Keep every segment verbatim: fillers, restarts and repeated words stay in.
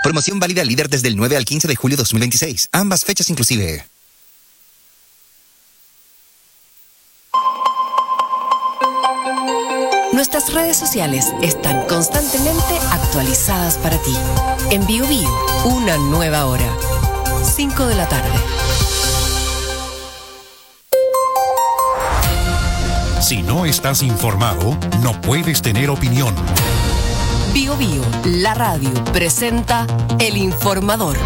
Promoción válida líder desde el nueve al quince de julio de dos mil veintiséis. Ambas fechas inclusive. Nuestras redes sociales están constantemente actualizadas para ti. En Bio Bio, una nueva hora. cinco de la tarde. Si no estás informado, no puedes tener opinión. Bio Bio, la radio, presenta El Informador.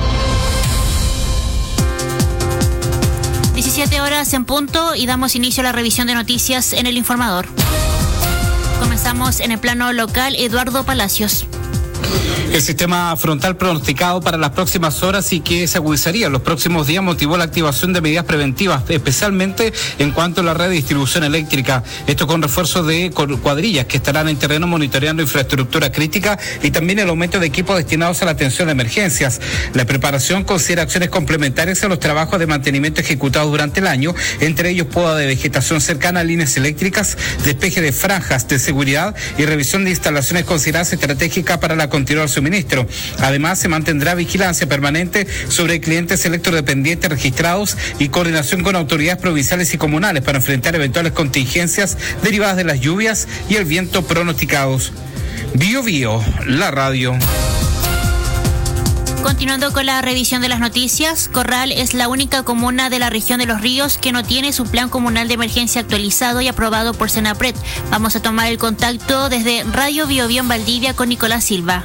diecisiete horas en punto y damos inicio a la revisión de noticias en El Informador. Comenzamos en el plano local. Eduardo Palacios. El sistema frontal pronosticado para las próximas horas y que se agudizaría en los próximos días motivó la activación de medidas preventivas, especialmente en cuanto a la red de distribución eléctrica. Esto con refuerzo de cuadrillas que estarán en terreno monitoreando infraestructura crítica y también el aumento de equipos destinados a la atención de emergencias. La preparación considera acciones complementarias a los trabajos de mantenimiento ejecutados durante el año, entre ellos poda de vegetación cercana a líneas eléctricas, despeje de franjas de seguridad y revisión de instalaciones consideradas estratégicas para la continuidad del suministro. Además, se mantendrá vigilancia permanente sobre clientes electrodependientes registrados y coordinación con autoridades provinciales y comunales para enfrentar eventuales contingencias derivadas de las lluvias y el viento pronosticados. Bio Bio, la radio. Continuando con la revisión de las noticias, Corral es la única comuna de la región de Los Ríos que no tiene su plan comunal de emergencia actualizado y aprobado por Senapred. Vamos a tomar el contacto desde Radio Bio Bio en Valdivia con Nicolás Silva.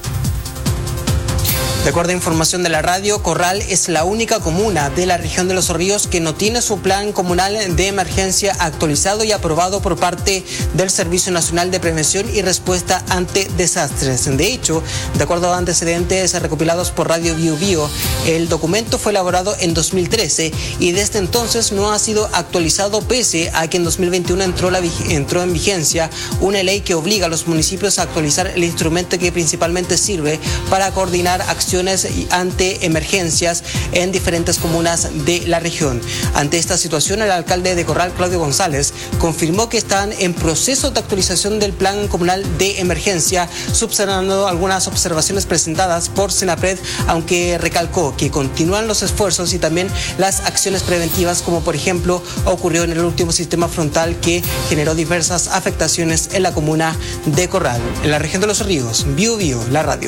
De acuerdo a información de la radio, Corral es la única comuna de la región de Los Ríos que no tiene su plan comunal de emergencia actualizado y aprobado por parte del Servicio Nacional de Prevención y Respuesta ante Desastres. De hecho, de acuerdo a antecedentes recopilados por Radio Bio Bio, el documento fue elaborado en dos mil trece y desde entonces no ha sido actualizado pese a que en dos mil veintiuno entró, la, entró en vigencia una ley que obliga a los municipios a actualizar el instrumento que principalmente sirve para coordinar acciones ante emergencias en diferentes comunas de la región. Ante esta situación, el alcalde de Corral, Claudio González, confirmó que están en proceso de actualización del plan comunal de emergencia, subsanando algunas observaciones presentadas por Senapred, aunque recalcó que continúan los esfuerzos y también las acciones preventivas, como por ejemplo ocurrió en el último sistema frontal que generó diversas afectaciones en la comuna de Corral. En la región de Los Ríos, Bio Bio, la radio.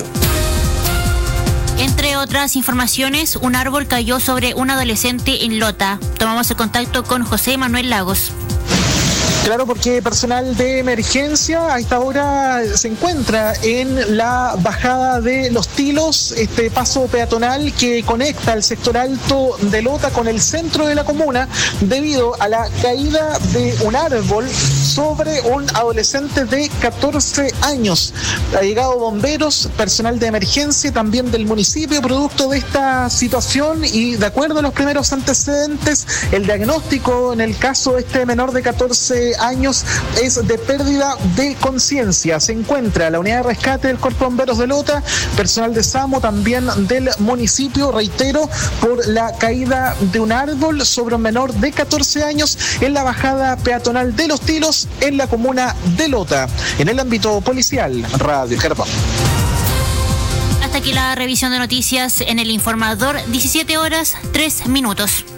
Entre otras informaciones, un árbol cayó sobre un adolescente en Lota. Tomamos el contacto con José Manuel Lagos. Claro, porque personal de emergencia a esta hora se encuentra en la bajada de Los Tilos, este paso peatonal que conecta el sector alto de Lota con el centro de la comuna, debido a la caída de un árbol sobre un adolescente de catorce años. Ha llegado bomberos, personal de emergencia también del municipio, producto de esta situación, y de acuerdo a los primeros antecedentes, el diagnóstico en el caso de este menor de catorce años es de pérdida de conciencia. Se encuentra la unidad de rescate del Cuerpo de Bomberos de Lota, personal de SAMO también del municipio, reitero, por la caída de un árbol sobre un menor de catorce años en la bajada peatonal de Los Tilos, en la comuna de Lota. En el ámbito policial, Radio Germán. Hasta aquí la revisión de noticias en El Informador, diecisiete horas, tres minutos.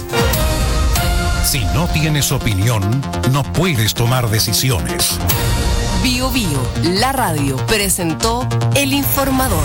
Si no tienes opinión, no puedes tomar decisiones. Bio Bio, la radio, presentó El Informador.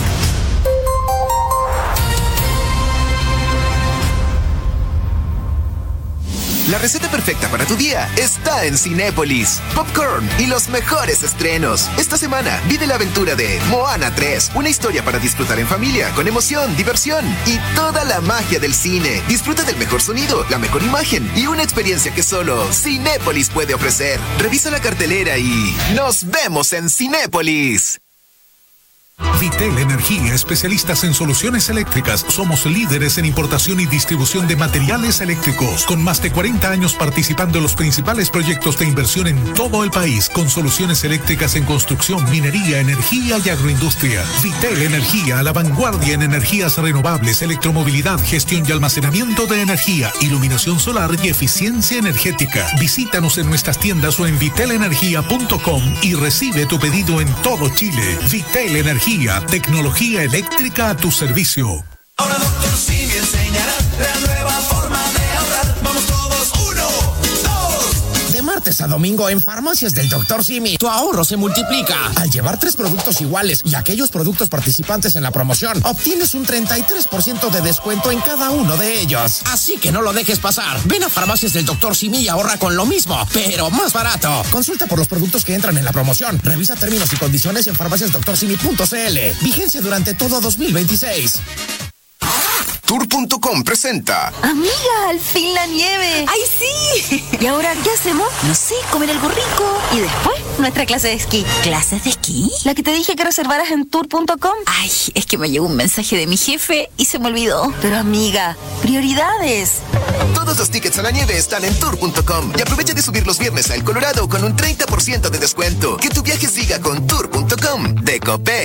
La receta perfecta para tu día está en Cinépolis. Popcorn y los mejores estrenos. Esta semana vive la aventura de Moana tres, una historia para disfrutar en familia, con emoción, diversión y toda la magia del cine. Disfruta del mejor sonido, la mejor imagen y una experiencia que solo Cinépolis puede ofrecer. Revisa la cartelera y ¡nos vemos en Cinépolis! Vitel Energía, especialistas en soluciones eléctricas. Somos líderes en importación y distribución de materiales eléctricos, con más de cuarenta años participando en los principales proyectos de inversión en todo el país, con soluciones eléctricas en construcción, minería, energía y agroindustria. Vitel Energía, a la vanguardia en energías renovables, electromovilidad, gestión y almacenamiento de energía, iluminación solar y eficiencia energética. Visítanos en nuestras tiendas o en vitel energía punto com y recibe tu pedido en todo Chile. Vitel Energía, Energía, tecnología eléctrica a tu servicio. Ahora doctor Simi enseñará la nueva forma de ahorrar. Vamos todos, uno, dos. De martes a domingo en Farmacias del doctor Simi, tu ahorro se multiplica. Al llevar tres productos iguales y aquellos productos participantes en la promoción, obtienes un treinta y tres por ciento de descuento en cada uno de ellos. Así que no lo dejes pasar. Ven a Farmacias del doctor Simi y ahorra con lo mismo, pero más barato. Consulta por los productos que entran en la promoción. Revisa términos y condiciones en farmacias doctor simi punto c l. Vigencia durante todo dos mil veintiséis. Tour punto com presenta. Amiga, al fin la nieve. ¡Ay, sí! ¿Y ahora qué hacemos? No sé, comer algo rico. Y después, nuestra clase de esquí. ¿Clases de esquí? La que te dije que reservaras en tour punto com. Ay, es que me llegó un mensaje de mi jefe y se me olvidó. Pero amiga, prioridades. Todos los tickets a la nieve están en tour punto com. Y aprovecha de subir los viernes a El Colorado con un treinta por ciento de descuento. Que tu viaje siga con tour punto com de Copec.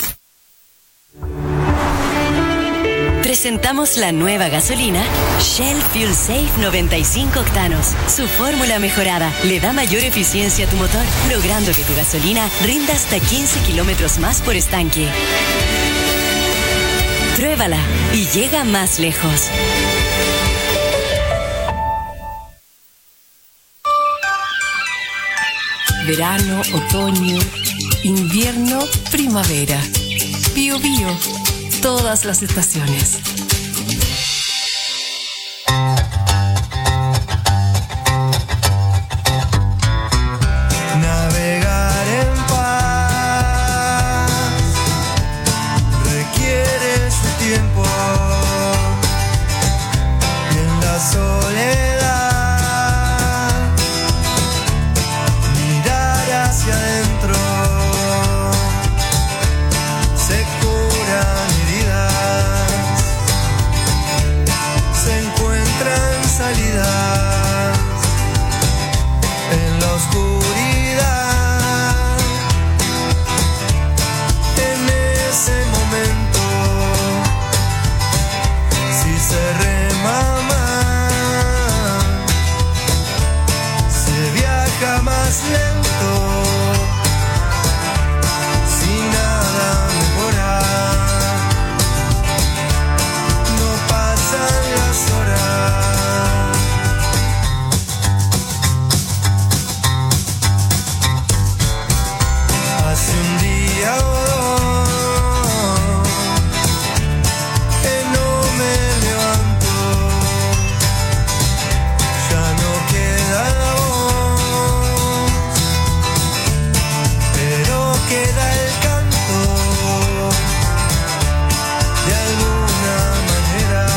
Presentamos la nueva gasolina Shell Fuel Safe noventa y cinco octanos. Su fórmula mejorada le da mayor eficiencia a tu motor, logrando que tu gasolina rinda hasta quince kilómetros más por estanque. Pruébala y llega más lejos. Verano, otoño, invierno, primavera. Bio Bio. Todas las estaciones. Navegar en paz requiere su tiempo y en la soledad mirar hacia adentro se curan. Se encuentran salidas en la oscuridad. En ese momento, si se rema más, se viaja más lento, sin nada mejorar. Las horas hace un día o dos que no me levanto, ya no queda voz, pero queda el canto de alguna manera.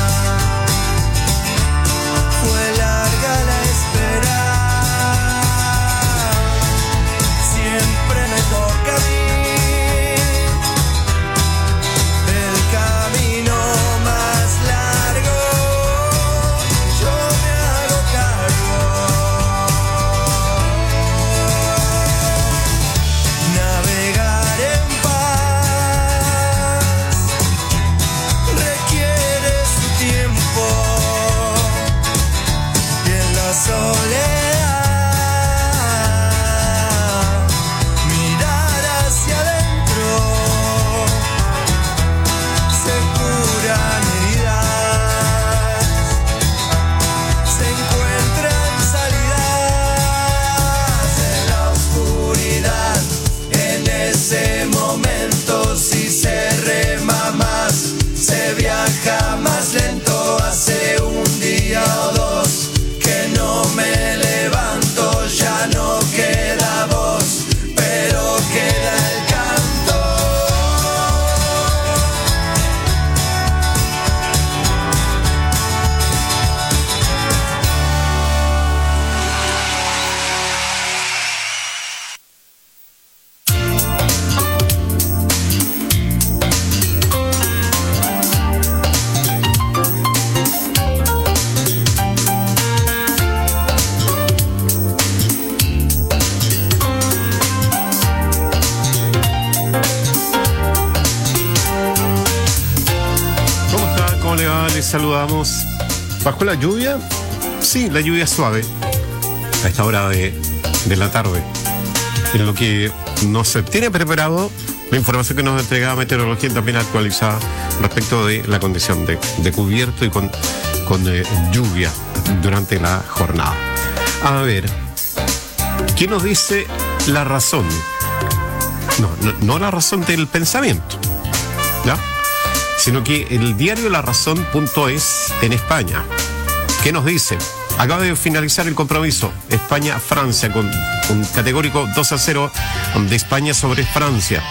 Más lento, hace un día o dos que no me levanto, ya no queda voz, pero queda el canto. Saludamos. ¿Bajo la lluvia? Sí, la lluvia suave a esta hora de, de la tarde, en lo que nos tiene preparado la información que nos entregaba Meteorología también actualizada respecto de la condición de, de cubierto y con, con eh, lluvia durante la jornada. A ver, ¿qué nos dice La Razón? No, no, no La Razón del pensamiento, ¿ya? Sino que el diario La Razón punto es en España. ¿Qué nos dice? Acaba de finalizar el compromiso España-Francia con un categórico dos a cero de España sobre Francia.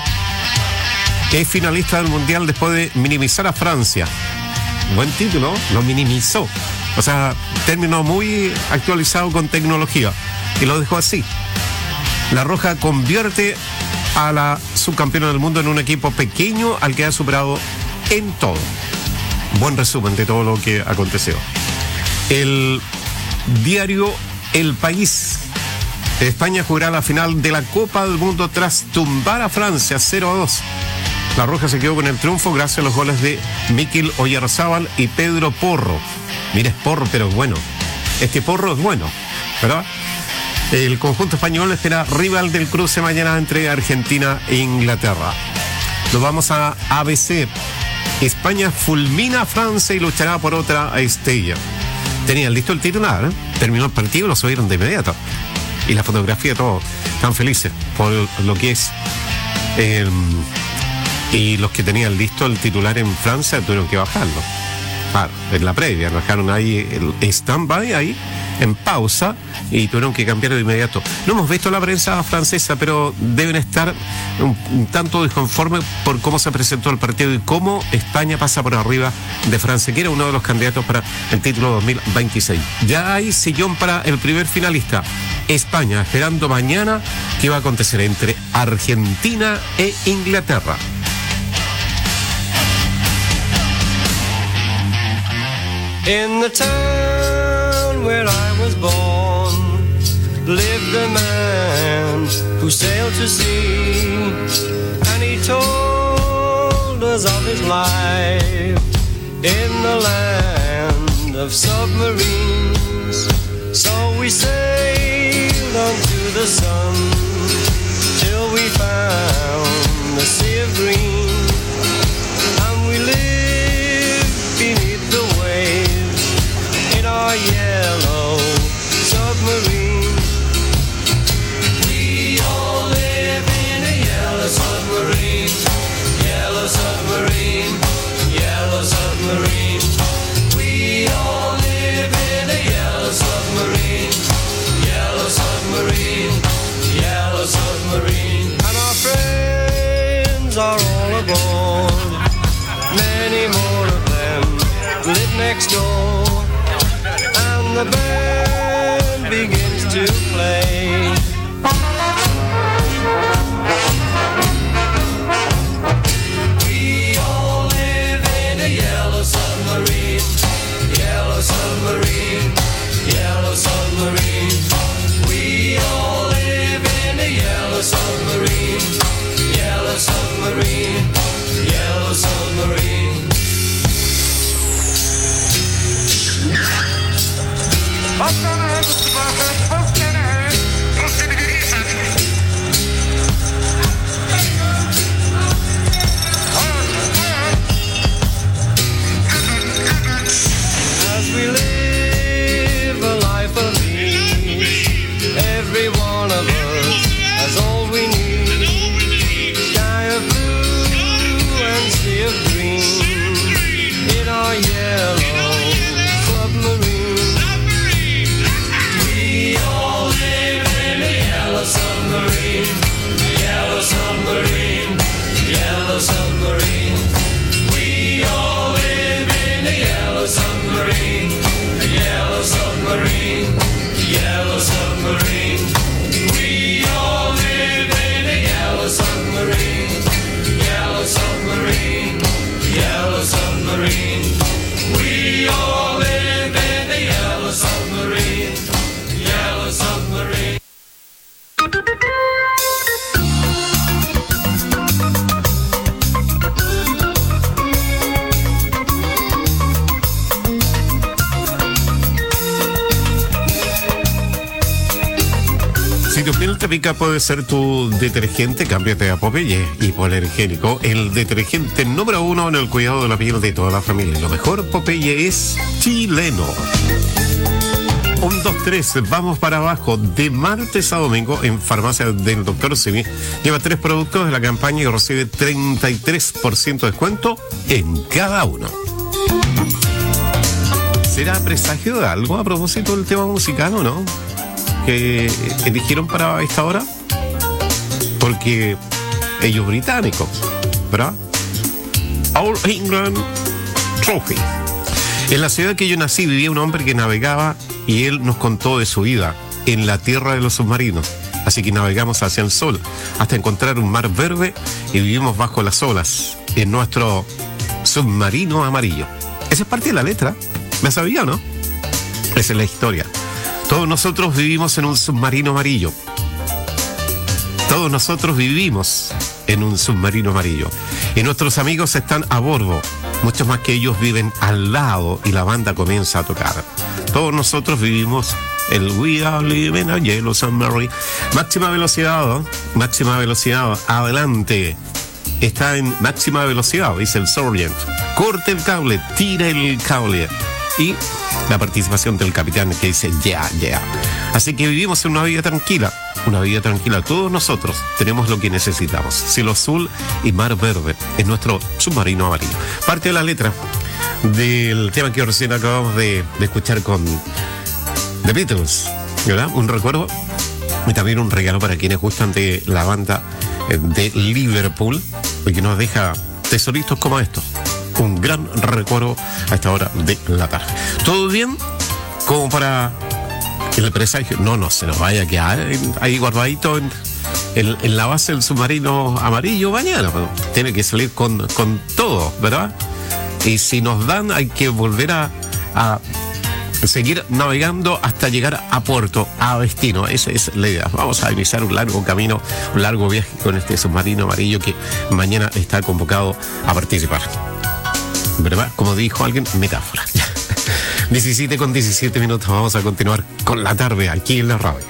Es finalista del Mundial después de minimizar a Francia. Buen título, lo minimizó. O sea, término muy actualizado con tecnología. Y lo dejó así. La Roja convierte a la subcampeona del mundo en un equipo pequeño al que ha superado en todo. Buen resumen de todo lo que aconteció. El diario El País. España jugará la final de la Copa del Mundo tras tumbar a Francia cero a dos. La Roja se quedó con el triunfo gracias a los goles de Mikel Oyarzábal y Pedro Porro. Mira, es Porro, pero es bueno. Este Porro es bueno, ¿verdad? El conjunto español espera rival del cruce mañana entre Argentina e Inglaterra. Nos vamos a A B C. España fulmina a Francia y luchará por otra estrella. Tenían listo el titular, ¿eh? Terminó el partido y lo subieron de inmediato. Y la fotografía, todo. Están felices por lo que es. Eh, y los que tenían listo el titular en Francia tuvieron que bajarlo. Claro, en la previa, bajaron ahí el stand-by, ahí, en pausa, y tuvieron que cambiar de inmediato. No hemos visto la prensa francesa, pero deben estar un, un tanto disconformes por cómo se presentó el partido y cómo España pasa por arriba de Francia, que era uno de los candidatos para el título dos mil veintiséis. Ya hay sillón para el primer finalista. España, esperando mañana qué va a acontecer entre Argentina e Inglaterra. In the town where I was born lived a man who sailed to sea, and he told us of his life in the land of submarines. So we sailed onto the sun till we found the sea of green, and we lived beneath the waves in our yellow submarine. We all live in a yellow submarine, yellow submarine, yellow submarine. We all live in a yellow submarine, yellow submarine, yellow submarine. And our friends are all aboard, many more of them live next door, and the band begins to play. We all live in a yellow submarine, yellow submarine, yellow submarine. We all live in a yellow submarine, yellow submarine, yellow submarine. What's gonna happen to my head? What's gonna happen? Si tu piel te pica puede ser tu detergente, cámbiate a Popeye Hipoalergénico, el detergente número uno en el cuidado de la piel de toda la familia. Lo mejor, Popeye, es chileno. Un, dos, tres, vamos para abajo. De martes a domingo en farmacia del doctor Simi lleva tres productos de la campaña y recibe treinta y tres por ciento de descuento en cada uno. ¿Será presagio de algo a propósito del tema musical o no? Que eligieron para esta hora, porque ellos británicos, ¿verdad? All England Trophy. En la ciudad que yo nací vivía un hombre que navegaba y él nos contó de su vida en la tierra de los submarinos. Así que navegamos hacia el sol hasta encontrar un mar verde y vivimos bajo las olas en nuestro submarino amarillo. Esa es parte de la letra. ¿Me sabía o no? Esa es la historia. Todos nosotros vivimos en un submarino amarillo. Todos nosotros vivimos en un submarino amarillo. Y nuestros amigos están a bordo. Muchos más que ellos viven al lado y la banda comienza a tocar. Todos nosotros vivimos el We Are Living a Yellow Submarine. Máxima velocidad, ¿no? Máxima velocidad. Adelante. Está en máxima velocidad, dice el Sergeant. Corte el cable, tira el cable. Y la participación del capitán que dice yeah, yeah. Así que vivimos en una vida tranquila, una vida tranquila. Todos nosotros tenemos lo que necesitamos. Cielo azul y mar verde en nuestro submarino amarillo. Parte de la letra del tema que recién acabamos de, de escuchar con The Beatles, ¿verdad? Un recuerdo y también un regalo para quienes gustan de la banda de Liverpool, porque nos deja tesoritos como estos. Un gran recuerdo a esta hora de la tarde. ¿Todo bien? Como para el presagio. No, no se nos vaya a quedar ahí guardadito en, en, en la base del submarino amarillo mañana. Tiene que salir con, con todo, ¿verdad? Y si nos dan, hay que volver a, a seguir navegando hasta llegar a puerto, a destino. Esa es la idea. Vamos a iniciar un largo camino, un largo viaje con este submarino amarillo que mañana está convocado a participar. ¿Verdad? Como dijo alguien, metáfora. diecisiete con diecisiete minutos, vamos a continuar con la tarde aquí en la radio.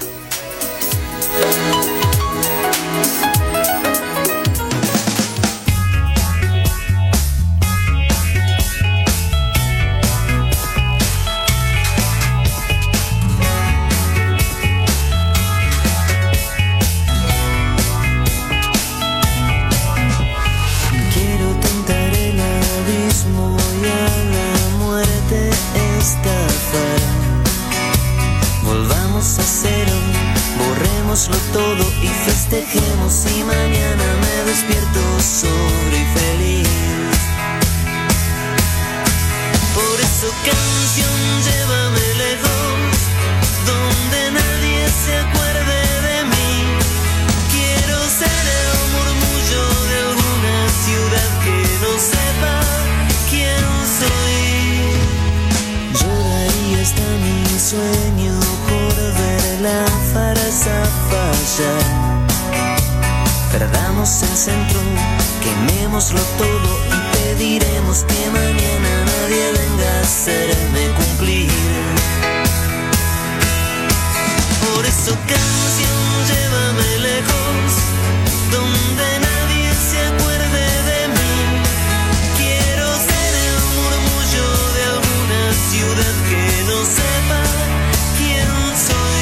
Todo y festejemos y mañana me despierto sobre y feliz. Por eso canción, llévame lejos, donde nadie se acuerde de mí. Quiero ser el murmullo de alguna ciudad que no sepa quién soy. Yo daría hasta mi sueño por ver la farsa fallar. Perdamos el centro, quemémoslo todo y pediremos que mañana nadie venga a hacerme cumplir. Por eso canción, llévame lejos, donde nadie se acuerde de mí. Quiero ser el murmullo de alguna ciudad que no sepa quién soy.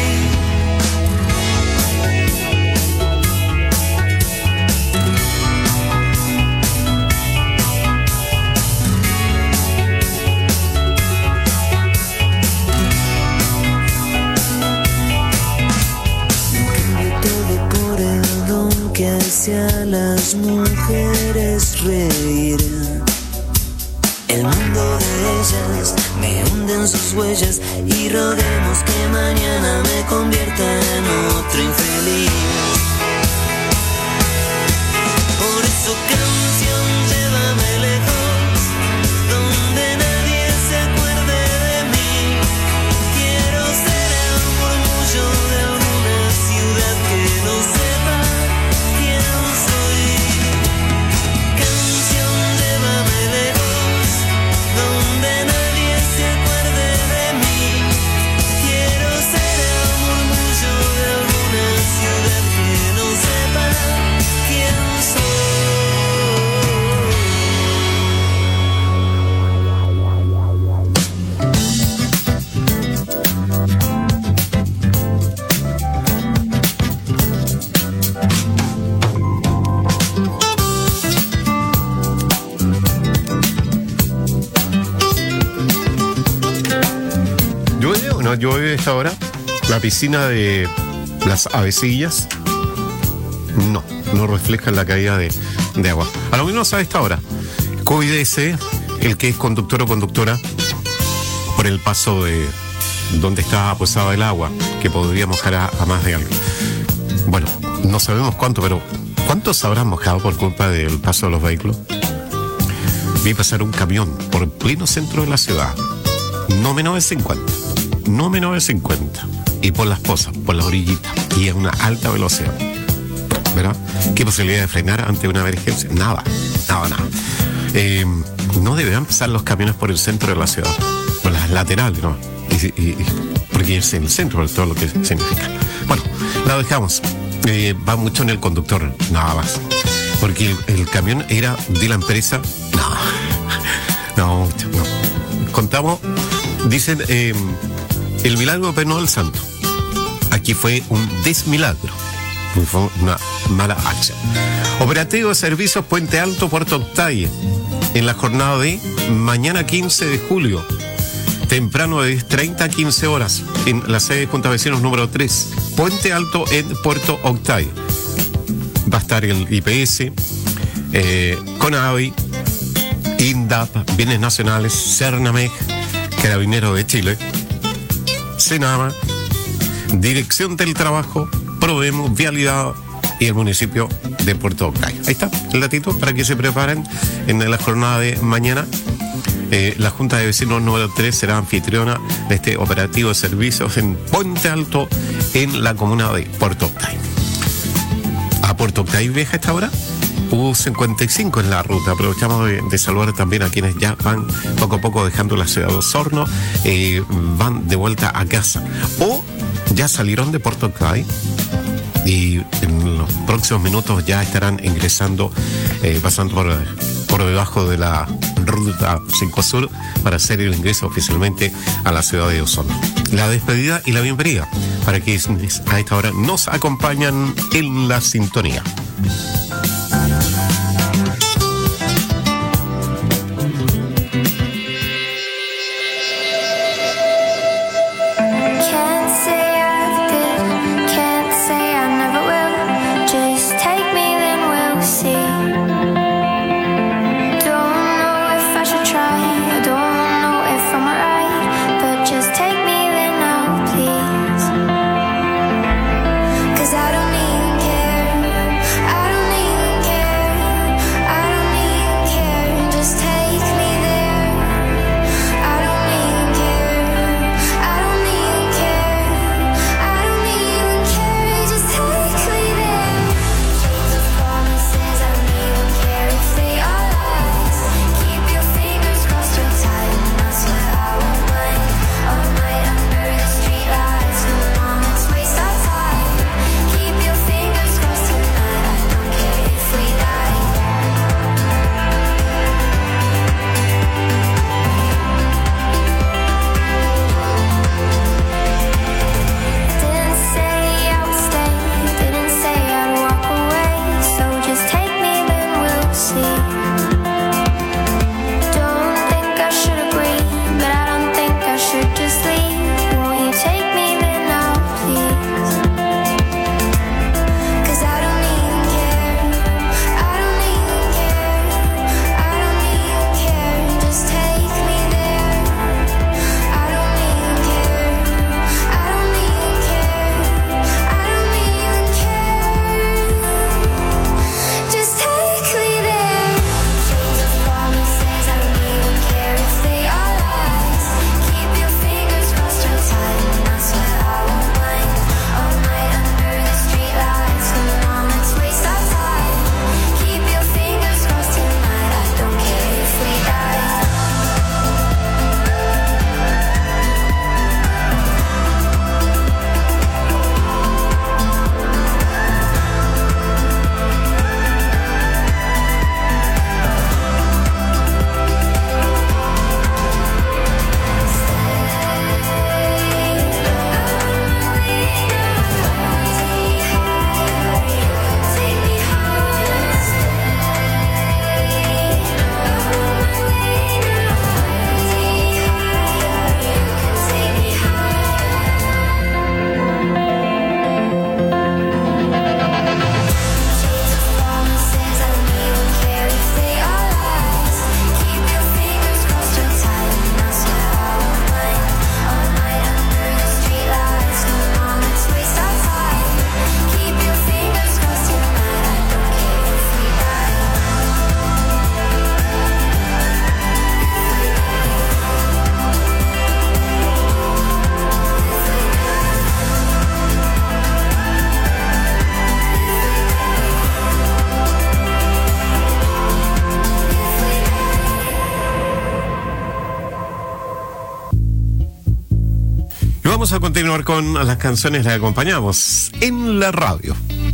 Que hacia las mujeres reír. El mundo de ellas me hunde en sus huellas y roguemos que mañana me convierta en otro infeliz. Por eso canción, llévame lejos, donde nadie se acuerde de mí. Quiero ser el murmullo de alguna ciudad que no sepa quién soy. Canción, llévame lejos, donde nadie se acuerde de mí. Quiero ser el murmullo de alguna no llueve a esta hora. La piscina de las Avecillas no, no refleja la caída de, de agua. A lo menos a esta hora. Cuídese el que es conductor o conductora por el paso de donde está aposada el agua, que podría mojar a, a más de alguien. Bueno, no sabemos cuánto, pero ¿cuántos habrán mojado por culpa del paso de los vehículos? Vi pasar un camión por el pleno centro de la ciudad, no menos de cincuenta, no menos de cincuenta, y por las pozas, por las orillitas, y a una alta velocidad. ¿Verdad? ¿Qué posibilidad de frenar ante una emergencia? Nada, nada, nada. Eh, no deberán pasar los camiones por el centro de la ciudad, por las laterales, ¿no? Y, y, porque es en el centro, por todo lo que significa. Bueno, la dejamos. Eh, va mucho en el conductor, nada más. Porque el, el camión era de la empresa. No, no, no. Contamos, dicen, eh, el milagro pero del santo. Aquí fue un desmilagro. Fue una mala acción. Operativo de servicios Puente Alto, Puerto Octay, en la jornada de mañana quince de julio. Temprano de diez treinta a quince horas en la sede de Junta Vecinos número tres, Puente Alto en Puerto Octay. Va a estar el I P S, eh, CONAVI, INDAP, Bienes Nacionales, CERNAMEC, Carabineros de Chile, SENAMA, Dirección del Trabajo, Provemos, Vialidad y el municipio de Puerto Octay. Ahí está el datito para que se preparen en la jornada de mañana. Eh, la Junta de Vecinos número tres será anfitriona de este operativo de servicios en Puente Alto, en la comuna de Puerto Octay. ¿A Puerto Octay viaja a esta hora? U cincuenta y cinco en la ruta. Aprovechamos de, de saludar también a quienes ya van poco a poco dejando la ciudad de Osorno, eh, van de vuelta a casa o ya salieron de Puerto Octay y en los próximos minutos ya estarán ingresando, eh, pasando por, por debajo de la ruta cinco Sur para hacer el ingreso oficialmente a la ciudad de Osorno. La despedida y la bienvenida para quienes a esta hora nos acompañan en la sintonía. I don't Vamos a continuar con las canciones que acompañamos en la radio.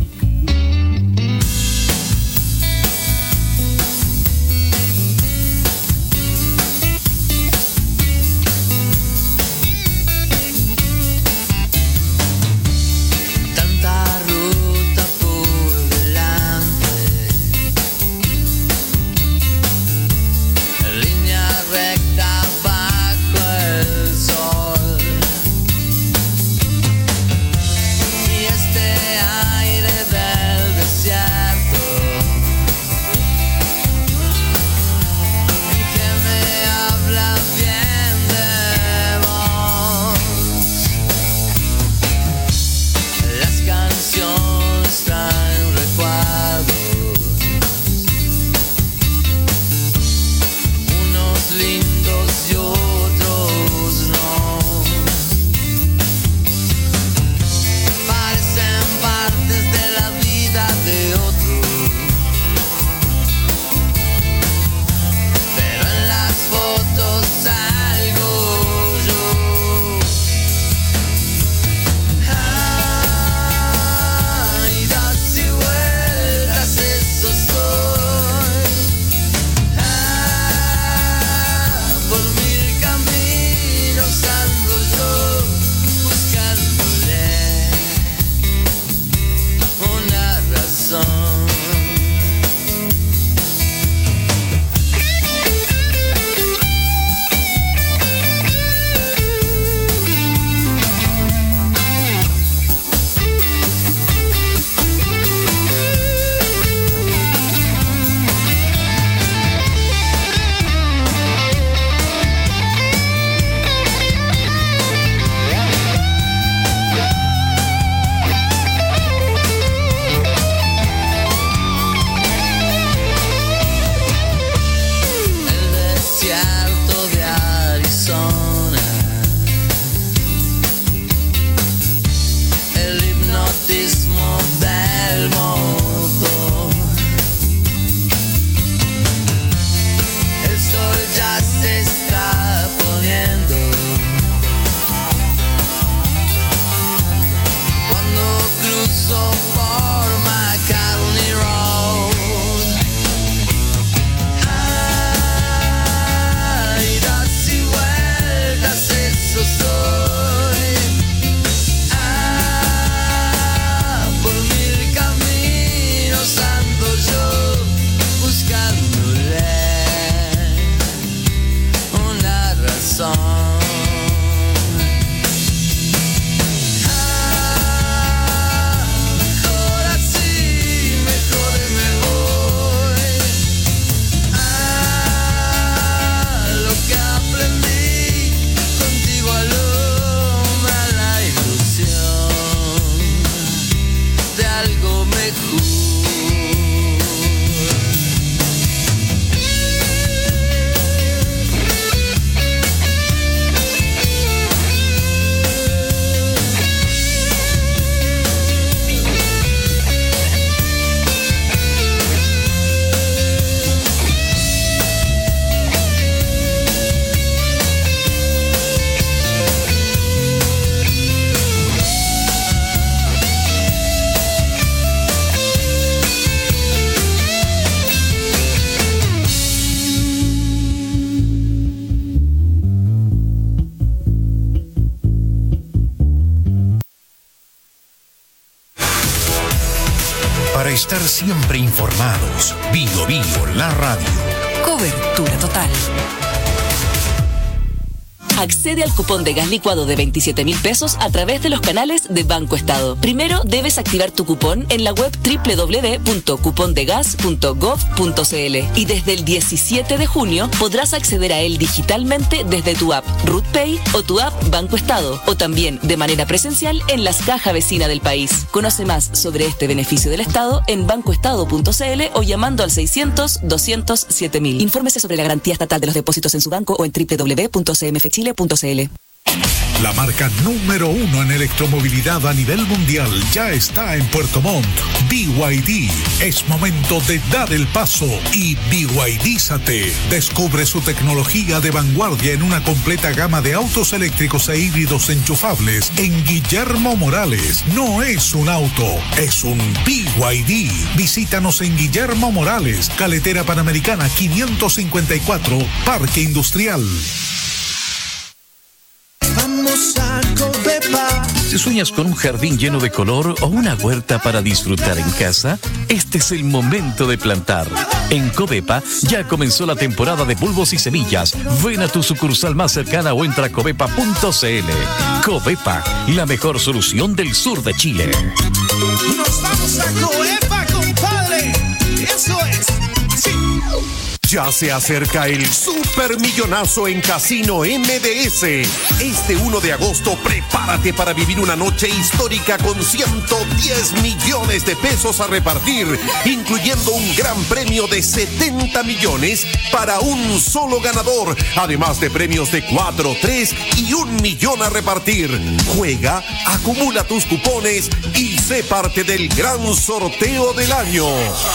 Para estar siempre informados, Bio Bio, la radio. Cobertura total. Accede al cupón de gas licuado de veintisiete mil pesos a través de los canales de Banco Estado. Primero debes activar tu cupón en la web doble u doble u doble u punto cupondegas punto gov punto cl y desde el diecisiete de junio podrás acceder a él digitalmente desde tu app RutPay o tu app Banco Estado o también de manera presencial en las cajas vecinas del país. Conoce más sobre este beneficio del Estado en bancoestado punto cl o llamando al seiscientos, doscientos, siete mil. Infórmese sobre la garantía estatal de los depósitos en su banco o en doble u doble u doble u punto c m f chile punto c l. La marca número uno en electromovilidad a nivel mundial ya está en Puerto Montt. B Y D. Es momento de dar el paso y B Y D-zate. Descubre su tecnología de vanguardia en una completa gama de autos eléctricos e híbridos enchufables en Guillermo Morales. No es un auto, es un B Y D. Visítanos en Guillermo Morales, Carretera Panamericana quinientos cincuenta y cuatro, Parque Industrial. Vamos a Covepa. Si sueñas con un jardín lleno de color o una huerta para disfrutar en casa, este es el momento de plantar. En Covepa ya comenzó la temporada de bulbos y semillas. Ven a tu sucursal más cercana o entra a covepa punto c l. Covepa, la mejor solución del sur de Chile. Nos vamos a Covepa, compadre. Eso es. Sí. Ya se acerca el supermillonazo en Casino M D S. Este uno de agosto, prepárate para vivir una noche histórica con ciento diez millones de pesos a repartir, incluyendo un gran premio de setenta millones para un solo ganador, además de premios de cuatro, tres y un millón a repartir. Juega, acumula tus cupones y sé parte del gran sorteo del año.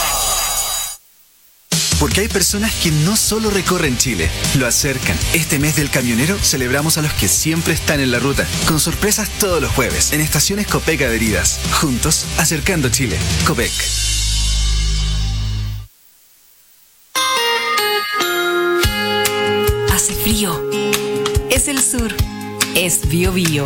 Porque hay personas que no solo recorren Chile, lo acercan. Este mes del camionero celebramos a los que siempre están en la ruta, con sorpresas todos los jueves, en estaciones Copec adheridas. Juntos, acercando Chile. Copec. Hace frío. Es el sur. Es Bio Bio.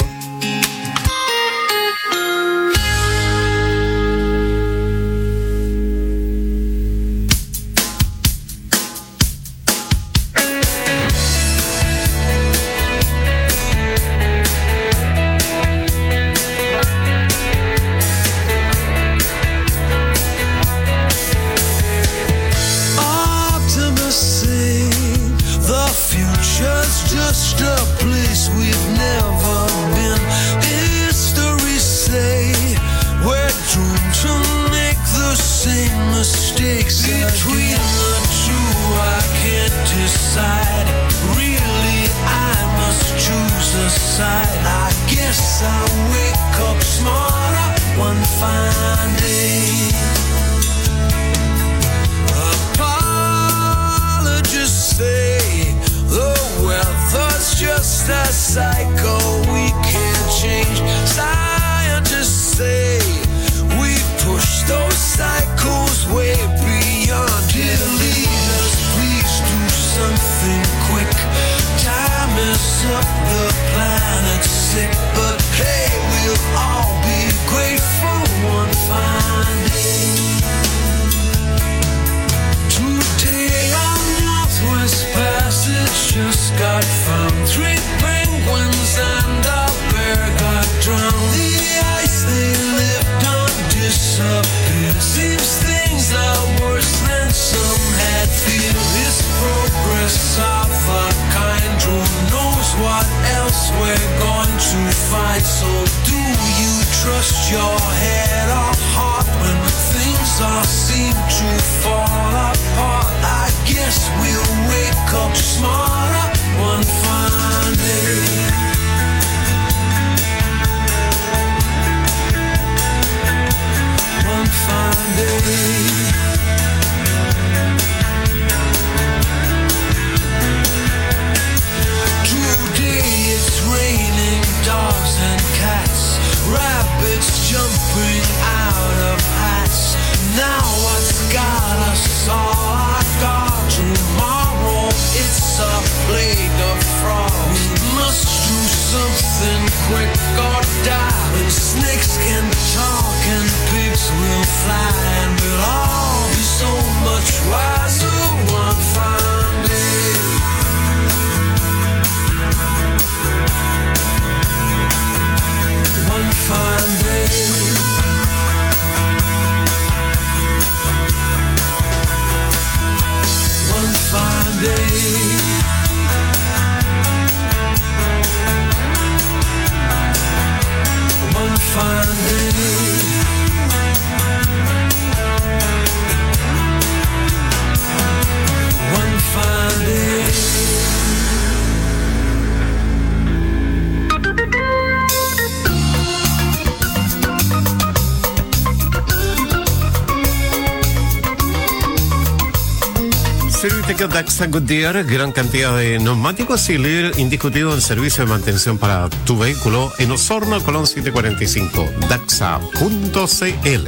Mecánica Daxa Goodyear, gran cantidad de neumáticos y líder indiscutido en servicio de mantención para tu vehículo en Osorno, Colón setecientos cuarenta y cinco, daxa punto c l.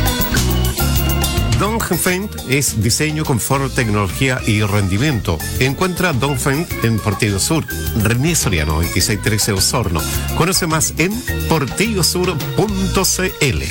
Dongfeng es diseño, confort, tecnología y rendimiento. Encuentra Dongfeng en Portillo Sur, René Soriano, veintiséis trece Osorno. Conoce más en portillosur punto c l.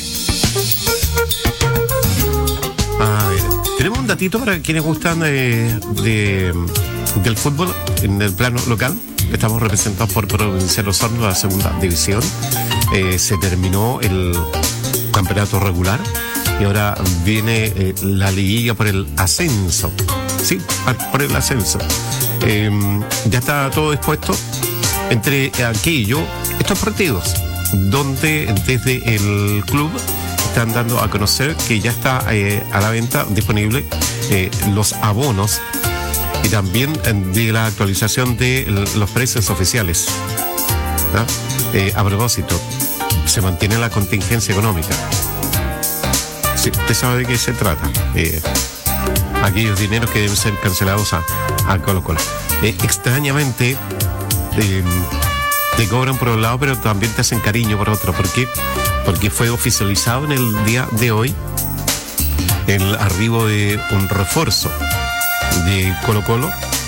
A ver, tenemos un datito para quienes gustan de, de, del fútbol en el plano local. Estamos representados por Provincial Osorno, la segunda división. Eh, se terminó el campeonato regular y ahora viene eh, la liguilla por el ascenso. Sí, por el ascenso. Eh, ya está todo dispuesto. Entre aquello, estos partidos, donde desde el club están dando a conocer que ya está eh, a la venta disponible eh, los abonos y también de la actualización de los precios oficiales. ¿Ah? Eh, a propósito, se mantiene la contingencia económica. Sí, usted sabe de qué se trata. Eh, aquellos dineros que deben ser cancelados a, a Colo Colo. Eh, extrañamente, eh, te cobran por un lado, pero también te hacen cariño por otro. ¿Por qué? Porque fue oficializado en el día de hoy el arribo de un refuerzo de Colo Colo,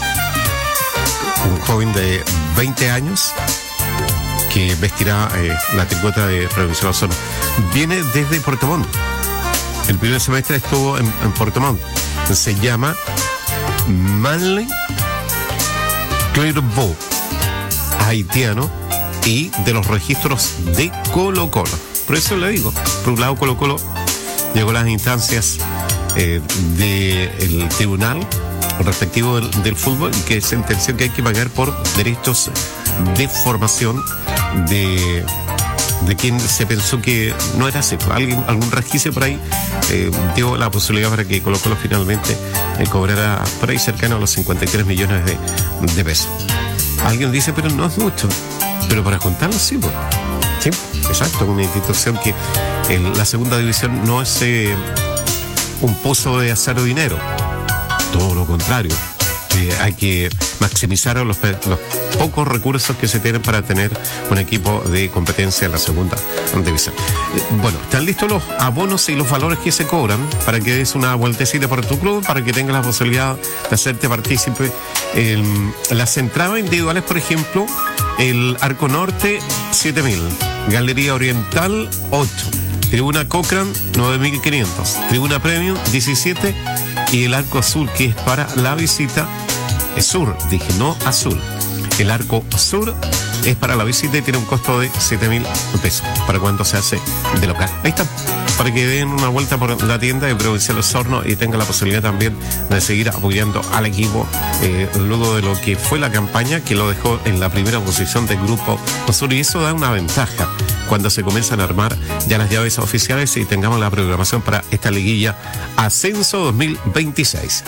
un joven de veinte años que vestirá eh, la tricota de Provincial Osorno. Viene desde Puerto Montt. El primer semestre estuvo en, en Puerto Montt. Se llama Manley Clervaux, haitiano y de los registros de Colo Colo. Por eso le digo, por un lado Colo Colo llegó a las instancias eh, del tribunal respectivo del, del fútbol, que sentenció que hay que pagar por derechos de formación de, de quien se pensó que no era así. Alguien, algún resquicio por ahí eh, dio la posibilidad para que Colo Colo finalmente eh, cobrara por ahí cercano a los cincuenta y tres millones de, de pesos. Alguien dice, pero no es mucho. Pero para contarlo sí, pues. Sí, exacto, una institución que en la segunda división no es eh, un pozo de hacer dinero. Todo lo contrario. Eh, hay que maximizar los, los pocos recursos que se tienen para tener un equipo de competencia en la segunda división. Eh, bueno, están listos los abonos y los valores que se cobran para que des una vueltecita por tu club, para que tengas la posibilidad de hacerte partícipe. Eh, las entradas individuales, por ejemplo, el Arco Norte, siete mil. Galería Oriental, ocho. Tribuna Cochrane, nueve mil quinientos. Tribuna Premium, diecisiete. Y el Arco Azul, que es para la visita, es sur, dije, no azul. El Arco Sur es para la visita y tiene un costo de siete mil pesos para cuando se hace de local. Ahí está, para que den una vuelta por la tienda de Provincial Osorno y tengan la posibilidad también de seguir apoyando al equipo eh, luego de lo que fue la campaña que lo dejó en la primera posición del Grupo Sur, y eso da una ventaja cuando se comienzan a armar ya las llaves oficiales y tengamos la programación para esta liguilla Ascenso dos mil veintiséis.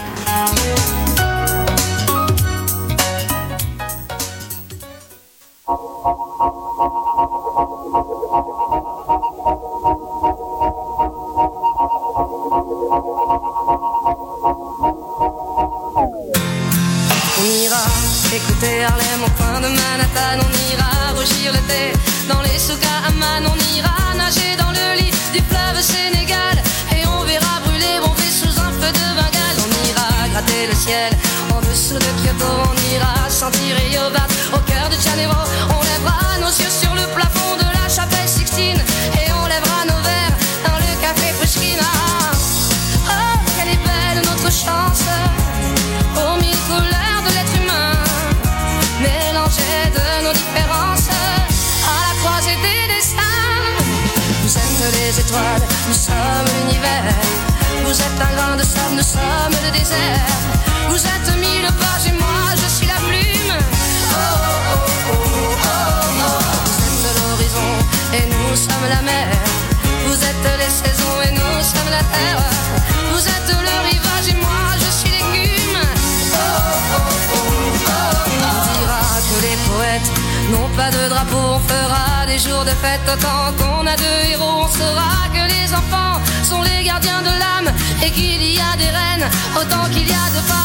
Écoutez Harlem au coin de Manhattan, on ira rougir le thé dans les souks à Amman, on ira nager dans le lit du fleuve Sénégal et on verra brûler bomber sous un feu de Bengale. On ira gratter le ciel en dessous de Kyoto, on ira sentir Yobat au cœur de Janeiro. On lèvera nos yeux sur le plafond de la chapelle Sixtine et on lèvera nos verres dans le café Pushkin. Oh, quelle est belle notre chance aux mille couleurs de l'être humain, mélangé de nos différences à la croisée des destins. Vous êtes les étoiles, nous sommes l'univers. Vous êtes un grain de sable, nous sommes le désert. Vous êtes mille pages et moi je suis la plume. Oh oh oh oh oh oh. Vous êtes l'horizon et nous sommes la mer. Vous êtes les saisons et nous sommes la terre. Vous êtes le rivage et moi je suis l'écume. Oh oh oh oh oh. On dira que les poètes n'ont pas de drapeau, on fera des jours de fête autant qu'on a de héros. On saura que les enfants sont les gardiens de l'âme et qu'il y a des reines autant qu'il y a de femmes. On dira